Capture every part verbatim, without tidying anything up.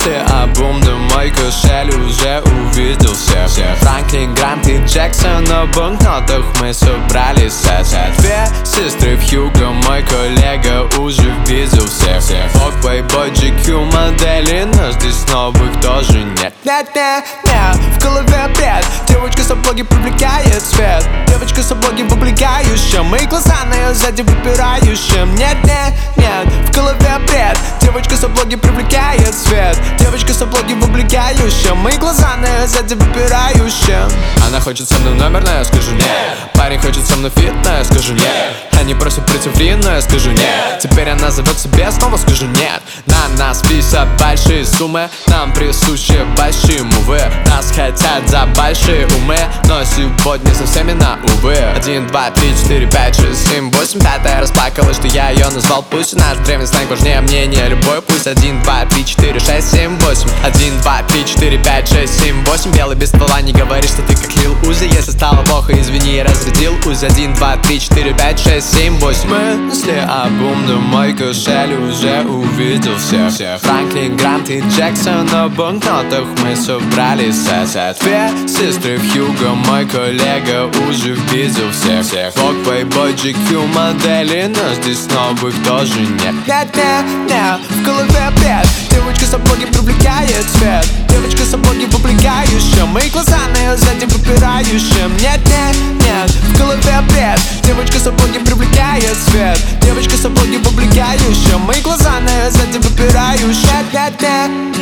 Мысли об умном, мой кошель уже увидел всех, всех. Франклин, Грант и Джексон, на банкнотах мы собрали сет. Две сестры в Хьюго, мой коллега уже видел всех, всех. Фок, Playboy, джи кью модели, но здесь новых тоже нет. Нет, нет, нет, в голове бред. Девочка с облоги привлекает свет. Девочка с облоги в облегающем, мои глаза на ее сзади выпирающим. Нет, нет, нет, в голове бред. Девочка с облоги привлекает свет. Девочка с облоги в облегающем, мои глаза на ее сзади выпирающим. Она хочет со мной номер, но я скажу нет. Парень хочет со мной фит, но я скажу нет. Они просят прийти в рин, но я скажу нет. Теперь она зовет себе, снова скажу нет. На нас висят большие суммы, нам присущи большие мувы. Нас хотят за большие умы, но сегодня со всеми на увы. Один, два, три, четыре, пять, шесть, семь, восемь. Пятая расплакалась, что я ее назвал. Пусть наш древний сленг важнее мнения любой. Пусть один, два, три, четыре, шесть, семь, восемь. Один, два, три, четыре, пять, шесть, семь, восемь. Белый без ствола, не говори, что ты как Лил Узи. Если стало плохо, извини, я разрядил Узи. Один, два, три, четыре, пять, шесть, семь, восемь. Мысли об умном, мой кошель уже увидел всех, всех. Франклин, Грант и Джексон, на банкнотах мы собрали сет. Две сестры в Хьюго, мой коллега уже видел всех, всех. Фок, Playboy, джи кью модели, но здесь новых тоже нет. Нет, нет, нет, в голове бред. Девочка с облоги привлекает свет. Девочка с облоги в облегающем, мои глаза на ее сзади выпирающим. Нет, нет, нет, в голове бред. Девочка с облоги привлекает свет. Девочка с облоги в облегающем, мои глаза на ее сзади выпирающим. Нет, нет, нет.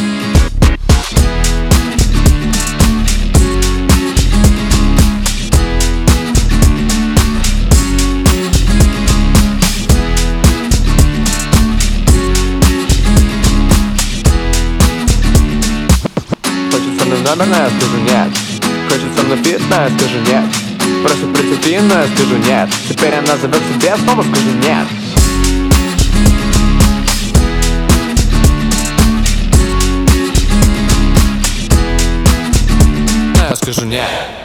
Хочет со мной номер, но я скажу нет. Хочет со мной фит, но я скажу нет. Просит прийти в рин, но я скажу нет. Теперь она зовет себе, снова скажу нет. Но я скажу нет.